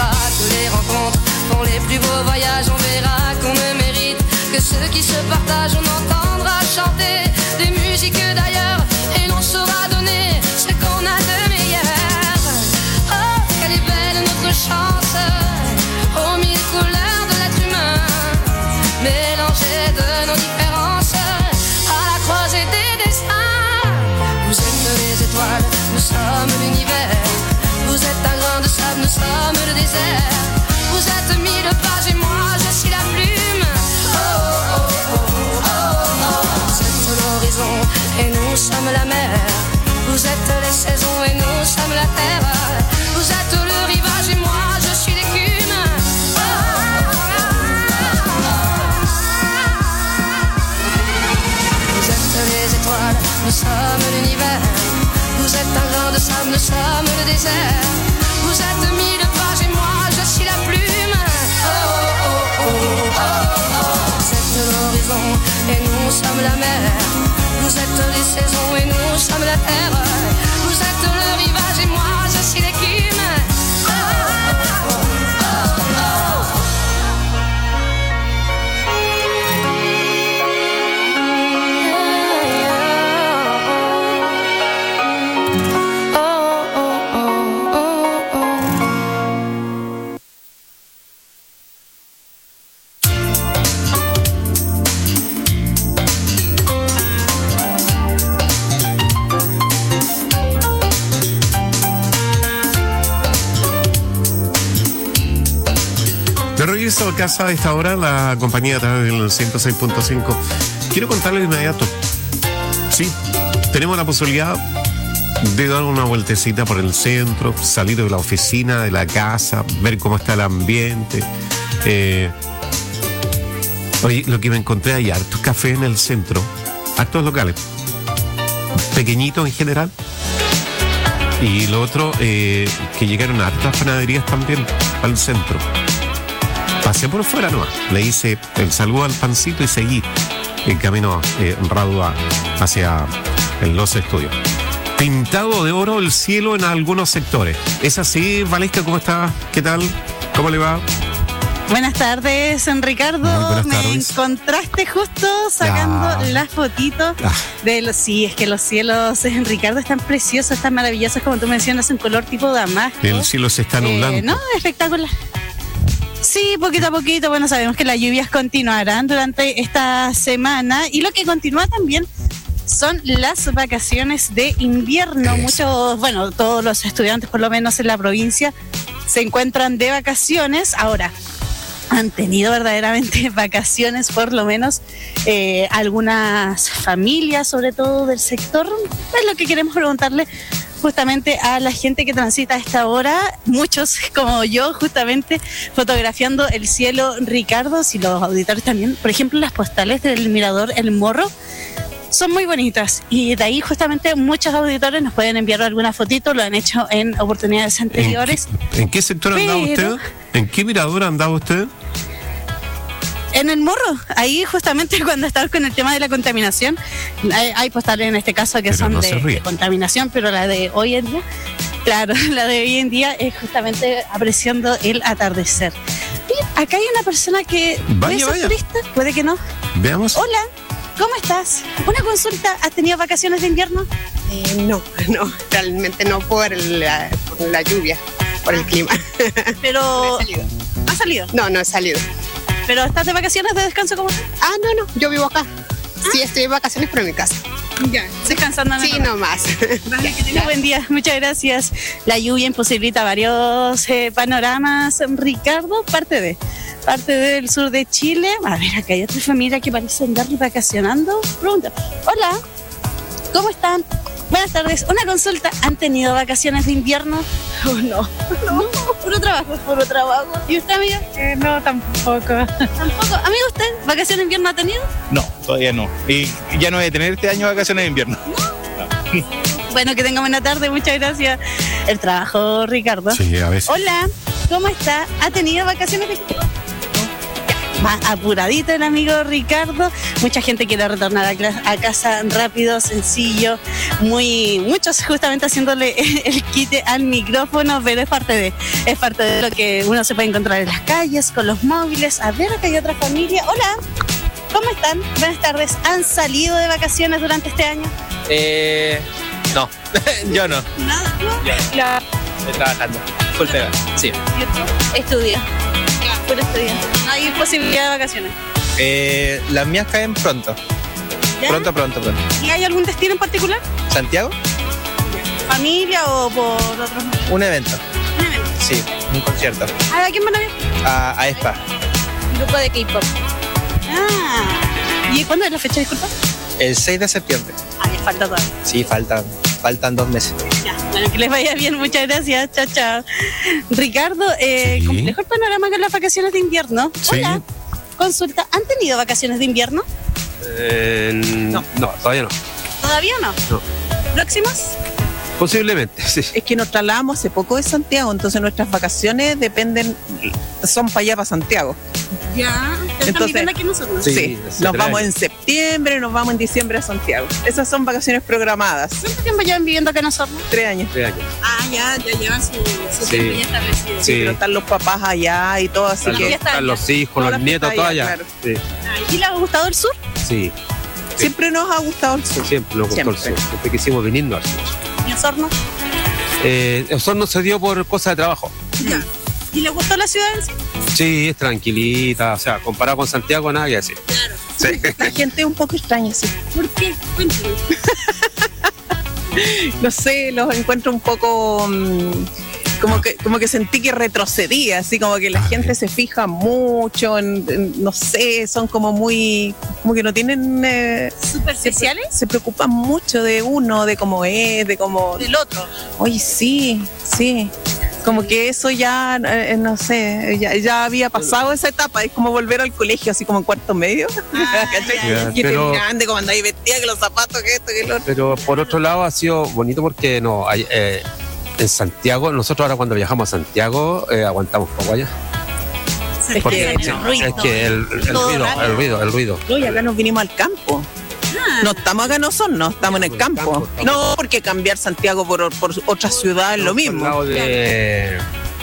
dira que les rencontres font les plus beaux voyages. On verra qu'on ne mérite que ceux qui se partagent. On entendra chanter des musiques d'ailleurs et l'on saura donner ce qu'on a de meilleur. Oh, quelle est belle notre chance, aux mille couleurs de l'être humain, mélangées de nos différences, à la croisée des destins. Vous êtes les étoiles, nous sommes l'univers. Vous êtes un grain de sable, nous sommes le désert. Vous êtes mille pages et moi je suis la plume. Oh, oh, oh, oh, oh, oh. Vous êtes l'horizon et nous sommes la mer. Vous êtes les saisons et nous sommes la terre. Vous êtes le rivage et moi je suis l'écume. Oh, oh, oh, oh. Vous êtes les étoiles, nous sommes l'univers. Vous êtes un grain de sable, nous sommes le désert. Vous êtes mille pages et moi je suis la plume. Oh, oh, oh, oh, oh, oh. Vous êtes l'horizon et nous sommes la mer. Vous êtes les saisons et nous sommes la terre. Vous êtes le rivage et moi je suis l'écume. Oh, oh, oh, oh, oh. De regreso a casa a esta hora, la compañía a través del ciento seis punto cinco. Quiero contarles de inmediato. Sí, tenemos la posibilidad de dar una vueltecita por el centro, salir de la oficina, de la casa, ver cómo está el ambiente. Eh, oye, lo que me encontré hay hartos cafés en el centro, hartos locales, pequeñitos en general. Y lo otro, eh, que llegaron hartas panaderías también al centro. Pasé por fuera nomás, le hice el saludo al pancito y seguí el camino eh, Radua hacia los estudios. Pintado de oro el cielo en algunos sectores. ¿Es así, Valesca? ¿Cómo está? ¿Qué tal? ¿Cómo le va? Buenas tardes, Ricardo. Muy buenas Me tardes. encontraste justo sacando Ah. las fotitos Ah. de los... Sí, es que los cielos, eh, Ricardo, están preciosos, están maravillosos, como tú mencionas, un color tipo damasco. El cielo se está nublando. Eh, no, espectacular. Sí, poquito a poquito. Bueno, sabemos que las lluvias continuarán durante esta semana y lo que continúa también son las vacaciones de invierno. Muchos, bueno, todos los estudiantes, por lo menos en la provincia, se encuentran de vacaciones. Ahora, han tenido verdaderamente vacaciones, por lo menos eh, algunas familias, sobre todo del sector. Es lo que queremos preguntarle justamente a la gente que transita a esta hora, muchos como yo, justamente fotografiando el cielo, Ricardo, y los auditores también. Por ejemplo, las postales del mirador El Morro son muy bonitas y de ahí justamente muchos auditores nos pueden enviar alguna fotito, lo han hecho en oportunidades anteriores. ¿En qué, en qué sector andaba Pero- usted? ¿En qué mirador andaba usted? En El Morro, ahí justamente cuando estamos con el tema de la contaminación, hay, hay postales en este caso que Pero son no de, se ríe. de contaminación, pero la de hoy en día, claro, la de hoy en día es justamente apreciando el atardecer. Y acá hay una persona que Vaya, puede ser vaya. turista, puede que no. Veamos. Hola, ¿cómo estás? Una consulta, ¿has tenido vacaciones de invierno? Eh, no, no, realmente no por la, por la lluvia, por el clima. Pero... No he salido. ¿No has salido? No, no he salido. ¿Pero estás de vacaciones de descanso como tú? Ah, no, no, yo vivo acá. Sí, estoy de vacaciones, pero en mi casa. Ya, descansando en el Sí, hogar. nomás. Vale, que tengas buen día, muchas gracias. La lluvia imposibilita varios eh, panoramas, Ricardo, parte de parte del sur de Chile. A ver, acá hay otra familia que parece andar vacacionando. Pregunta, hola, ¿cómo están? Buenas tardes, una consulta, ¿han tenido vacaciones de invierno? Oh, no, no, puro trabajo, puro trabajo. ¿Y usted, amiga? Eh, no, tampoco. ¿Tampoco? ¿Amigo, usted vacaciones de invierno ha tenido? No, todavía no. Y ya no voy a tener este año vacaciones de invierno. Bueno, que tenga buena tarde, muchas gracias. El trabajo, Ricardo. Sí, a veces. Hola, ¿cómo está? ¿Ha tenido vacaciones de invierno? va apuradito el amigo Ricardo. Mucha gente quiere retornar a, cla- a casa rápido, sencillo, muy muchos justamente haciéndole el quite al micrófono, pero es parte de es parte de lo que uno se puede encontrar en las calles con los móviles. A ver, acá hay otra familia. Hola, ¿cómo están? Buenas tardes. ¿Han salido de vacaciones durante este año? Eh, no, yo no. Nada, ¿no? Yo. La... Estoy trabajando. Full pega. Sí. Estudia. Puro estudiante. No hay posibilidad de vacaciones. Eh, las mías caen pronto. ¿Ya? Pronto, pronto, pronto. ¿Y hay algún destino en particular? ¿Santiago? ¿Familia o por otros? Un evento. Un evento. Sí, un concierto. ¿A quién van a ver? A, a Espa. Grupo de K-pop. Ah. ¿Y cuándo es la fecha, disculpa? El seis de septiembre. Ah, ya falta todavía. Sí, faltan, faltan dos meses. Ya, bueno, que les vaya bien, muchas gracias, chao, chao. Ricardo, eh, Sí. complejo el panorama con las vacaciones de invierno. Sí. Hola, consulta, ¿han tenido vacaciones de invierno? Eh, no. no, todavía no. ¿Todavía no? No. ¿Próximas? Posiblemente, sí. Es que nos trasladamos hace poco de Santiago, entonces nuestras vacaciones dependen, son para allá, para Santiago. Ya, Entonces, también aquí nosotros. Sí, Sí, se nos trae. vamos en septiembre, nos vamos en diciembre a Santiago. Esas son vacaciones programadas. ¿Cuánto tiempo llevan viviendo acá nosotros? Tres años. Tres años. Ah, ya, ya llevan su, su Sí. tiempo ya establecido. Sí, Sí. pero están los papás allá y todo, así Están, que... los, ya está están allá. los hijos, Toda los la nietos, fiesta todo allá, allá. claro. Sí, ¿Y le ha gustado el sur? sí. Siempre nos ha gustado el sur. Siempre nos gustó el Siempre. sur. Siempre quisimos venirnos al sur. ¿Y Osorno? Eh, Osorno se dio por cosas de trabajo. Ya. ¿Y le gustó la ciudad en sí? Sí, es tranquilita. O sea, comparado con Santiago, nada que decir. Claro. Sí. La gente es un poco extraña, sí. ¿Por qué? Cuéntame. No sé, los encuentro un poco... mm, como que, como que sentí que retrocedía, así como que la Ah, gente se fija mucho en, en- no sé, son como muy, como que no tienen, eh, ¿Superficiales? se preocupan mucho de uno, de cómo es, de cómo... Del otro. Oye, sí, sí. Como que eso ya, eh, no sé, ya, ya había pasado esa etapa, es como volver al colegio, así como en cuarto medio. Ah, ¿Cachai? ya. Que te Pero- miraban de cómo andáis vestida, que los zapatos, que esto, que lo otro. Pero por otro lado ha sido bonito porque no, hay, eh, en Santiago, nosotros ahora cuando viajamos a Santiago eh, aguantamos poco allá. Es Porque que- sí, es que el, el Todo ruido, raro. el ruido, el ruido. No, y acá nos vinimos al campo. No estamos acá en Osorno, estamos en el campo. No, porque cambiar Santiago por, por otra ciudad es lo Al mismo. lado de,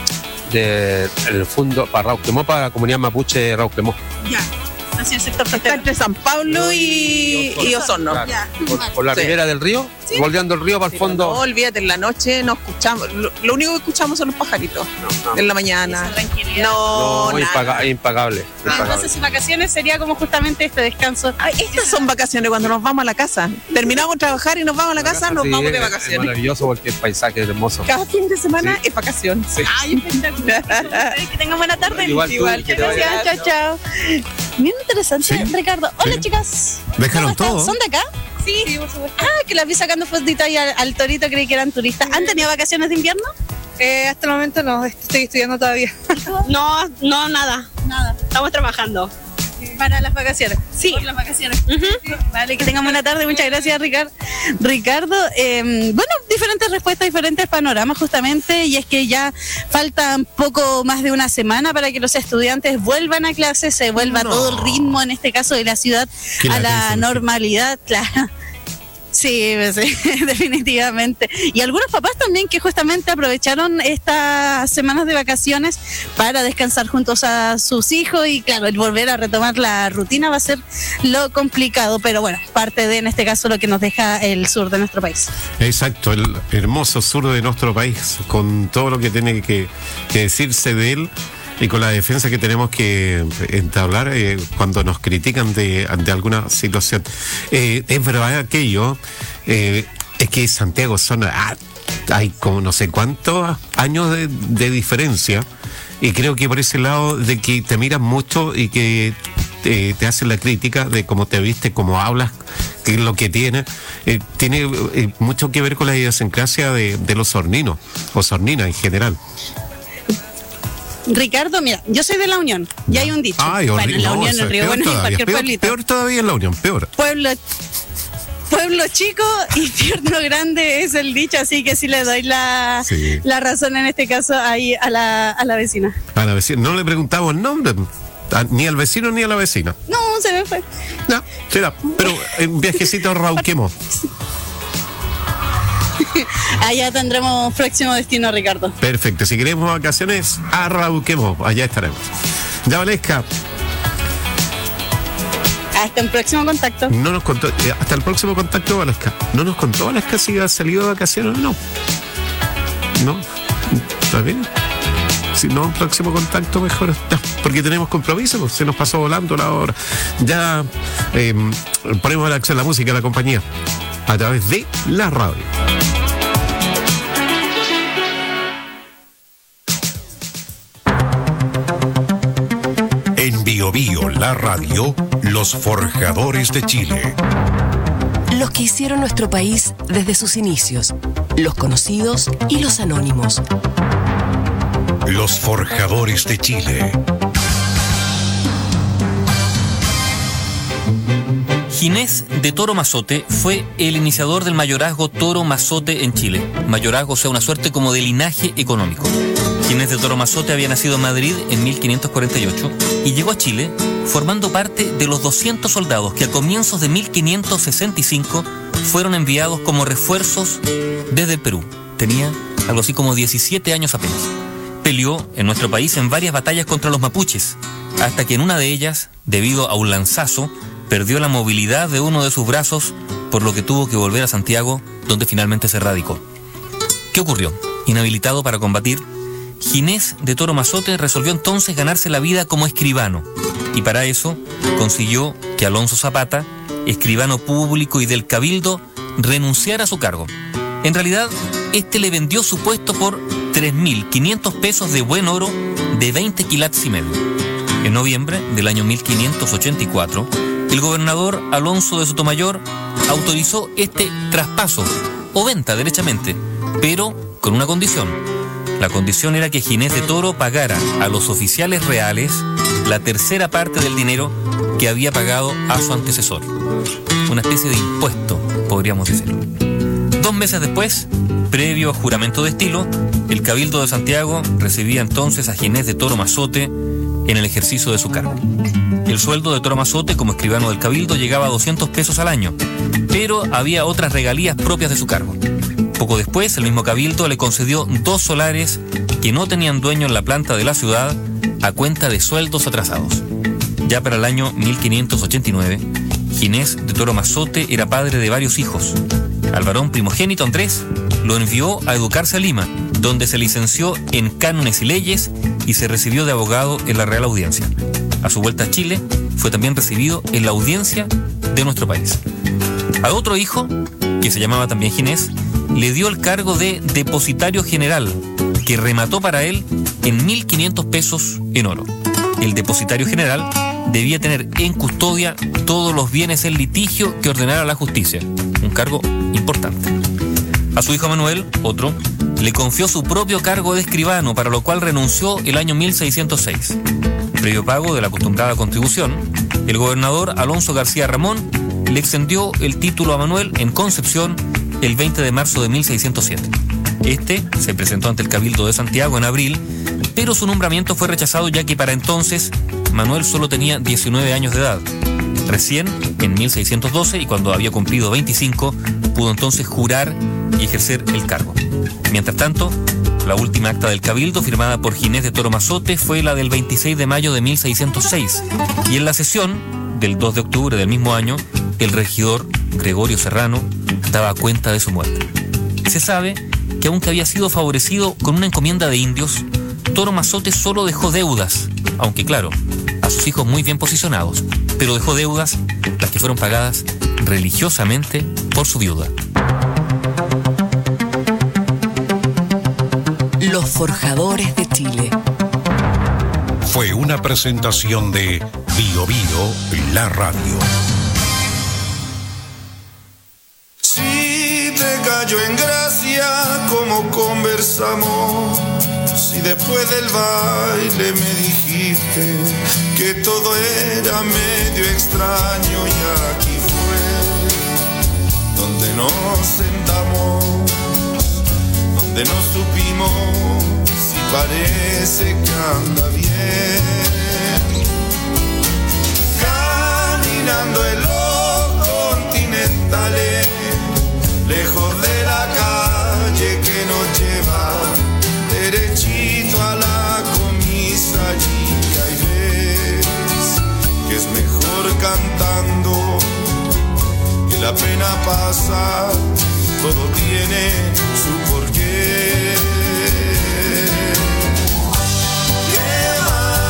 de el fondo para Rauquemó, para la comunidad mapuche Rauquemó. Ya. Hacia el sector Está frontero. entre San Pablo y, y Osorno. Claro. Ya. Por, por la Sí. ribera del río, Sí. bordeando el río para el Pero fondo. no, olvídate, en la noche no escuchamos. Lo, lo único que escuchamos son los pajaritos. No, no. En la mañana. Esa tranquilidad. No, No, nada. impaga- impagable. Ah, impagable. entonces sus vacaciones sería como justamente este descanso. Ay, estas son vacaciones cuando nos vamos a la casa. Terminamos de trabajar y nos vamos a la casa, nos Sí, vamos de es- Es vacaciones. maravilloso porque el paisaje es hermoso. Cada fin de semana Sí. es vacación. Sí. Ay, espectacular. Que tengan buena tarde. Igual tú, Igual, que te gracias, vaya chao, chao. Bien interesante, Sí. Ricardo. Hola, Sí. chicas. Dejaron ¿Cómo están? todo. ¿Son de acá? Sí, por supuesto. Ah, que las vi sacando fotito ahí al, al torito, creí que eran turistas. ¿Han tenido vacaciones de invierno? Eh, hasta el momento no, estoy estudiando todavía. No, no, nada. Nada. Estamos trabajando. Para las vacaciones. Sí. Por las vacaciones. Vale, que tengan buena tarde. Muchas gracias, Ricardo. Ricardo, eh, bueno, diferentes respuestas, diferentes panoramas justamente, y es que ya falta poco más de una semana para que los estudiantes vuelvan a clases, se vuelva No. todo el ritmo, en este caso de la ciudad, Qué a la latencia, normalidad, claro. Sí, sí, definitivamente. Y algunos papás también que justamente aprovecharon estas semanas de vacaciones para descansar juntos a sus hijos y claro, el volver a retomar la rutina va a ser lo complicado, pero bueno, parte de en este caso lo que nos deja el sur de nuestro país. Exacto, el hermoso sur de nuestro país, con todo lo que tiene que, que decirse de él y con la defensa que tenemos que entablar eh, cuando nos critican de, de alguna situación. Eh, es verdad aquello, eh, es que Santiago son, ah, hay como no sé cuántos años de, de diferencia, y creo que por ese lado de que te miran mucho y que te, te hacen la crítica de cómo te viste, cómo hablas, qué es lo que tiene, eh, tiene eh, mucho que ver con la idiosincrasia de, de los osorninos, osorninas en general. Ricardo, mira, yo soy de La Unión, y hay un dicho. Ay, bueno, horrible. en La No, Unión, o sea, en Río peor Bueno, en todavía, cualquier peor, pueblito. peor todavía en La Unión, peor. Pueblo, pueblo chico y tierno grande es el dicho, así que sí le doy la, Sí. la razón en este caso ahí a la, a la vecina. A la vecina, no le preguntamos el nombre. Ah, ni al vecino ni a la vecina. No, se me fue. No, será. Pero un viajecito a Rauquemo. Allá tendremos próximo destino, Ricardo. Perfecto. Si queremos vacaciones, a Rauquemo. Allá estaremos. Ya, Valesca. Hasta el próximo contacto. No nos contó, eh, hasta el próximo contacto, Valesca. No nos contó Valesca si ha salido de vacaciones o no. No. ¿Está bien? Si no, un próximo contacto mejor. No, porque tenemos compromiso, pues, se nos pasó volando la hora. Ya eh, ponemos a la acción la música de la compañía a través de la radio. En Bio Bio, la radio, los forjadores de Chile. Los que hicieron nuestro país desde sus inicios, los conocidos y los anónimos. Los forjadores de Chile. Ginés de Toro Mazote fue el iniciador del mayorazgo Toro Mazote en Chile. Mayorazgo, o sea, una suerte como de linaje económico. Ginés de Toro Mazote había nacido en Madrid en mil quinientos cuarenta y ocho y llegó a Chile formando parte de los doscientos soldados que a comienzos de mil quinientos sesenta y cinco fueron enviados como refuerzos desde el Perú. Tenía algo así como diecisiete años apenas. Peleó en nuestro país en varias batallas contra los mapuches, hasta que en una de ellas, debido a un lanzazo, perdió la movilidad de uno de sus brazos, por lo que tuvo que volver a Santiago, donde finalmente se radicó. ¿Qué ocurrió? Inhabilitado para combatir, Ginés de Toro Mazote resolvió entonces ganarse la vida como escribano, y para eso consiguió que Alonso Zapata, escribano público y del Cabildo, renunciara a su cargo. En realidad, este le vendió su puesto por tres mil quinientos pesos de buen oro de veinte quilats y medio. En noviembre del año mil quinientos ochenta y cuatro, el gobernador Alonso de Sotomayor autorizó este traspaso o venta derechamente, pero con una condición. La condición era que Ginés de Toro pagara a los oficiales reales la tercera parte del dinero que había pagado a su antecesor. Una especie de impuesto, podríamos decirlo. Dos meses después, previo a juramento de estilo, el Cabildo de Santiago recibía entonces a Ginés de Toro Mazote en el ejercicio de su cargo. El sueldo de Toro Mazote como escribano del Cabildo llegaba a doscientos pesos al año, pero había otras regalías propias de su cargo. Poco después, el mismo Cabildo le concedió dos solares que no tenían dueño en la planta de la ciudad a cuenta de sueldos atrasados. Ya para el año mil quinientos ochenta y nueve, Ginés de Toro Mazote era padre de varios hijos. Al varón primogénito Andrés lo envió a educarse a Lima, donde se licenció en cánones y leyes y se recibió de abogado en la Real Audiencia. A su vuelta a Chile, fue también recibido en la audiencia de nuestro país. A otro hijo, que se llamaba también Ginés, le dio el cargo de depositario general, que remató para él en mil quinientos pesos en oro. El depositario general debía tener en custodia todos los bienes en litigio que ordenara la justicia, un cargo importante. A su hijo Manuel, otro, le confió su propio cargo de escribano, para lo cual renunció el año mil seiscientos seis. Previo pago de la acostumbrada contribución, el gobernador Alonso García Ramón le extendió el título a Manuel en Concepción el veinte de marzo de mil seiscientos siete. Este se presentó ante el Cabildo de Santiago en abril, pero su nombramiento fue rechazado ya que para entonces Manuel solo tenía diecinueve años de edad. Recién, en mil seiscientos doce, y cuando había cumplido veinticinco, pudo entonces jurar y ejercer el cargo. Mientras tanto, la última acta del Cabildo, firmada por Ginés de Toro Mazote, fue la del veintiséis de mayo de mil seiscientos seis, y en la sesión del dos de octubre del mismo año, el regidor Gregorio Serrano daba cuenta de su muerte. Se sabe que aunque había sido favorecido con una encomienda de indios, Toro Mazote solo dejó deudas, aunque claro, a sus hijos muy bien posicionados, pero dejó deudas, las que fueron pagadas religiosamente por su viuda. Los forjadores de Chile. Fue una presentación de Bio Bio, la radio. Si te cayó en gracia como conversamos, si después del baile me dijiste que todo era medio extraño, y aquí fue donde nos sentamos, donde no supimos si parece que anda bien. lejos de la calle que nos lleva derechito a la comisaría, y ves que es mejor cantando, que la pena pasa, todo tiene su porqué. ¿Qué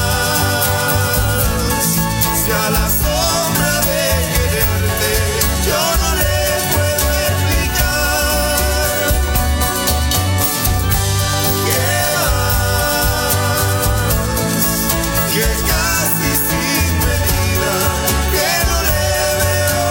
más? Si a la sombra de quererte yo no le puedo explicar. ¿Qué más? Que casi sin medida, que no le veo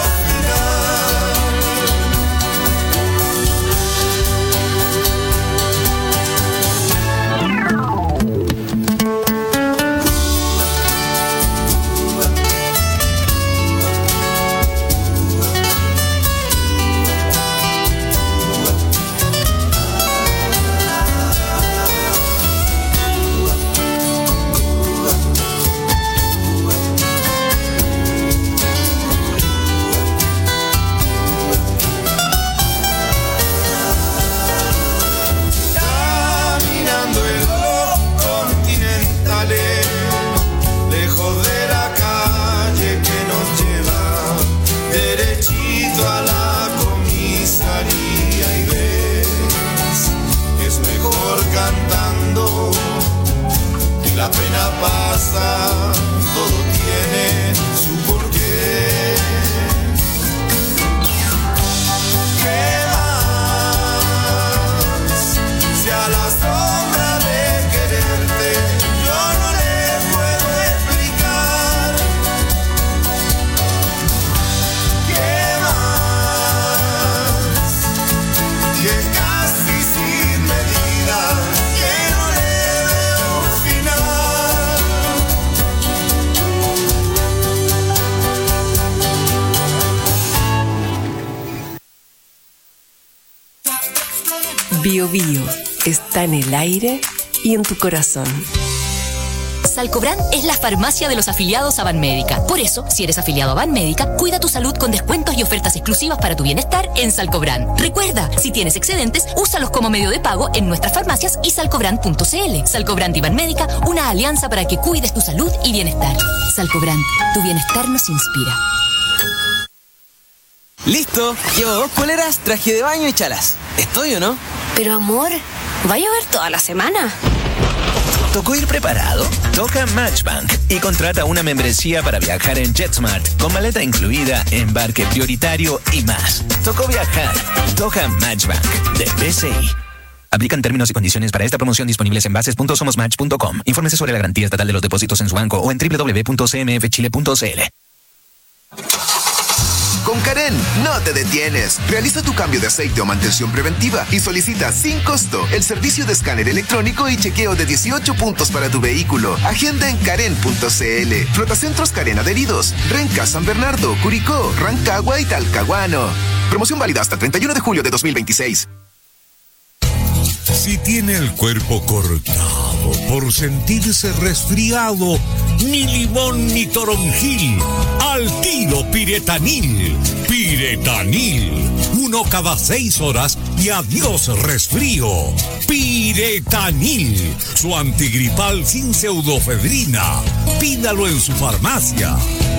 caminando en los continentales, lejos de la calle que nos lleva derechito a la comisaría, y ves que es mejor cantando, que la pena pasa, todo tiene su porqué. ¿Qué más? Si a la sombra de quererte yo no le puedo explicar. ¿Qué más? Que casi sin medida, que no le veo final. Bio Bio está en el aire y en tu corazón. Salcobran es la farmacia de los afiliados a Banmédica. Por eso, si eres afiliado a Banmédica, cuida tu salud con descuentos y ofertas exclusivas para tu bienestar en Salcobran. Recuerda, si tienes excedentes, úsalos como medio de pago en nuestras farmacias y salcobran punto cl. Salcobran y Banmédica, una alianza para que cuides tu salud y bienestar. Salcobran, tu bienestar nos inspira. Listo, llevo dos poleras, traje de baño y chalas. ¿Estoy o no? Pero amor, ¿va a llover toda la semana? ¿Tocó ir preparado? Toca Matchbank y contrata una membresía para viajar en JetSmart con maleta incluida, embarque prioritario y más. Tocó viajar. Toca Matchbank de B C I. Aplican términos y condiciones para esta promoción disponibles en bases punto somos match punto com. Infórmese sobre la garantía estatal de los depósitos en su banco o en doble u doble u doble u punto c m f chile punto c l. Con Karen, no te detienes. Realiza tu cambio de aceite o mantención preventiva y solicita sin costo el servicio de escáner electrónico y chequeo de dieciocho puntos para tu vehículo. Agenda en karen punto cl. Flotacentros Karen adheridos. Renca, San Bernardo, Curicó, Rancagua y Talcahuano. Promoción válida hasta el treinta y uno de julio de dos mil veintiséis. Si tiene el cuerpo cortado por sentirse resfriado, ni limón ni toronjil, al tiro Piretanil. Piretanil, uno cada seis horas y adiós resfrío. Piretanil, su antigripal sin pseudofedrina. Pídalo en su farmacia.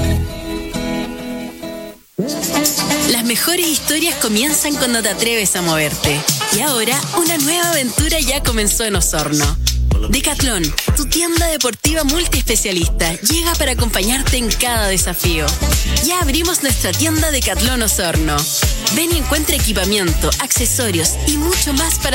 Las mejores historias comienzan cuando te atreves a moverte. Y ahora, una nueva aventura ya comenzó en Osorno. Decathlon, tu tienda deportiva multiespecialista, llega para acompañarte en cada desafío. Ya abrimos nuestra tienda Decathlon Osorno. Ven y encuentra equipamiento, accesorios y mucho más para